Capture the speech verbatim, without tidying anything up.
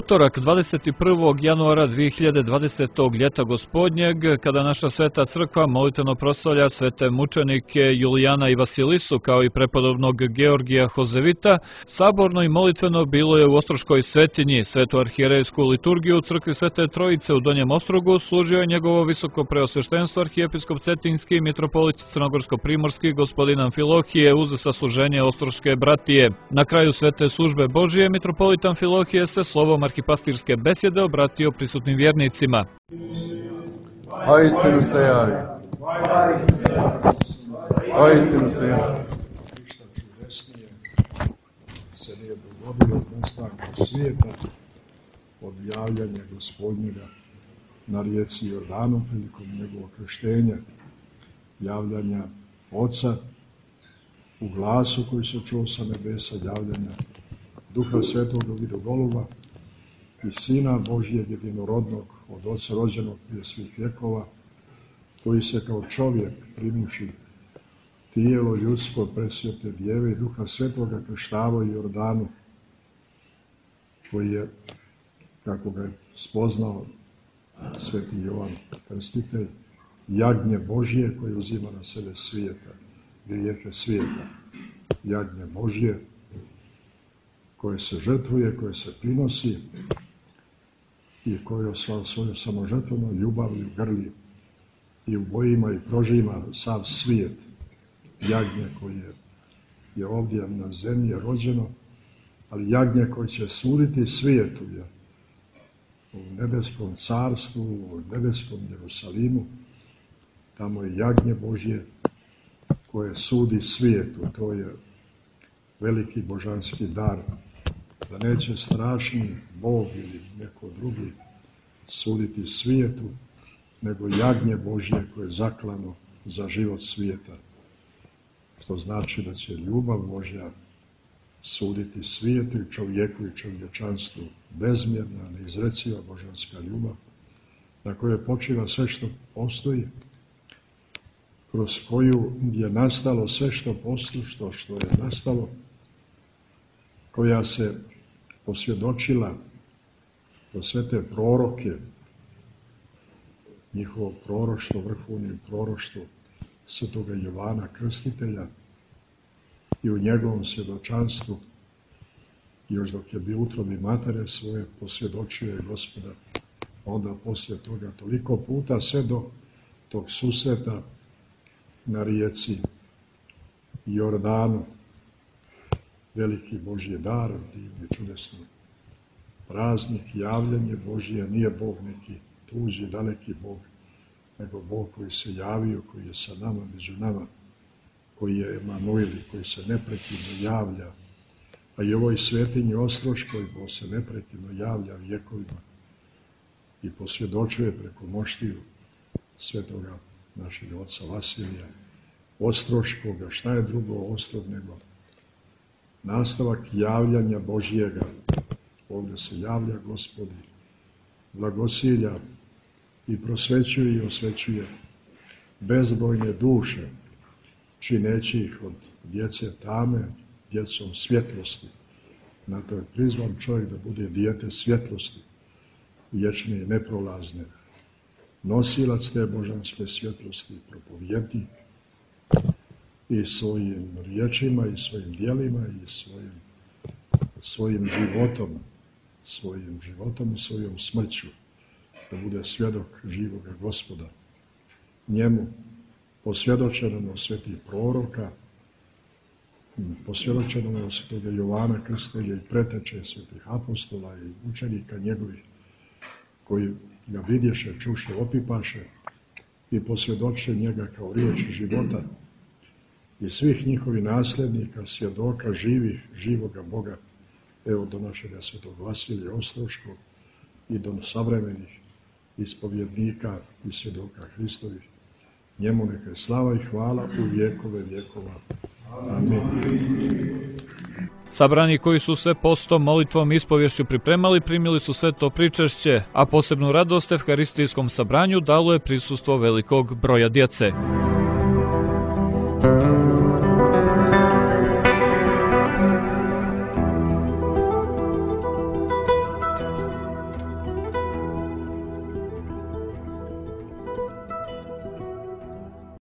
utorak dvadeset prvog januara dvije hiljade dvadesetog ljeta gospodnjeg, kada naša sveta crkva molitveno proslavlja svete mučenike Julijana i Vasilisu kao i prepodobnog Georgija Hozevita, saborno i molitveno bilo je u Ostroškoj svetinji. Svetu arhijerejsku liturgiju u crkvi Svete Trojice u Donjem Ostrogu služio je njegovo visoko preosveštenstvo arhijepiskop Cetinjski i mitropolit Crnogorsko-primorski gospodin Amfilohije uz sasluženje Ostroške bratije. Na kraju svete službe Božije mitropolit Amfilohije se slovom arhipastirske besjede obratio prisutnim vjernicima. Hajdinu se javi. Hajdinu se javi. Ništa čudesnije se nije dogodilo od nastanka svijeta, od javljanja gospodnjega na rijeci Jordanu prilikom njegovog krštenja, javljanja Oca u glasu koji se čuo sa nebesa, javljanja Duha Svetoga u vidu goluba i Sina Božijeg jedinorodnog od Oca rođenog prije svih vjekova, koji se kao čovjek primivši tijelo ljudsko presvete Djeve i Duha Svetoga krštavao u Jordanu, koji je, kako ga je spoznao sveti Jovan Krstitelj, jagnje Božije koje uzima na sebe svijeta, grijehe svijeta. Jagnje Božije koje se žrtvuje, koje se prinosi i koje svoju samožrtvenu ljubavlju grli i u bojima i prožima sav svijet. Jagnje koje je ovdje na zemlji rođeno, ali jagnje koje će suditi svijetu je u nebeskom carstvu, u nebeskom Jerusalimu. Tamo je jagnje Božje koje sudi svijetu. To je veliki božanski dar, da neće strašni Bog ili neko drugi suditi svijetu, nego jagnje Božje koje je zaklano za život svijeta. Što znači da će ljubav Božja suditi svijetu i čovjeku i čovječanstvu. Bezmjerna, neizreciva božanska ljubav, na kojoj počiva sve što postoji, kroz koju je nastalo sve što postoji, što, što je nastalo, koja se posvjedočila kroz sve te proroke, njihovo proroštvo, vrhovno proroštvo svetoga Jovana Krstitelja, i u njegovom svjedočanstvu, još dok je bio u utrobi matere svoje, posvjedočio je Gospoda. Onda poslije toga toliko puta, sve do tog susreta na rijeci Jordanu, veliki Božji dar, divni, čudesni praznik, javljanje Božje. Nije Bog neki tuđi, daleki Bog, nego Bog koji se javio, koji je sa nama, među nama, koji je Emanuel, koji se neprekidno javlja, a i ovoj svetinji Ostroškoj Bog se neprekidno javlja vjekovima i posvjedočuje preko moštiju svetoga našeg oca Vasilija Ostroškoga. Šta je drugo Ostrog nego nastavak javljanja Božjega. Ovdje se javlja Gospodi, blagosilja i prosvećuje i osvećuje bezbrojne duše, čineći ih od djece tame djecom svjetlosti. Na to je prizvan čovjek da bude dijete svjetlosti, vječne i neprolazne. Nosilac te božanske svjetlosti, propovjednik i svojim riječima i svojim djelima i svojim, svojim životom, svojim životom i svojom smrću, da bude svjedok živoga Gospoda. Njemu posvjedočeno od svetih proroka, posvjedočeno od svetoga Jovana Krstitelja i preteče svetih apostola i učenika njegovih, koji ga vidješe, čuše, opipaše i posvjedoče njega kao riječ života, i svih njihovih nasljednika, svjedoka živih, živoga Boga, evo do našega svetog Vasilija Ostroškog i do savremenih ispovjednika i svjedoka Hristovih. Njemu neka je slava i hvala u vjekove vjekova. Amin. Sabrani koji su se postom, molitvom i ispovješću pripremali, primili su sve to pričešće, a posebnu radost evharistijskom sabranju dalo je prisustvo velikog broja djece.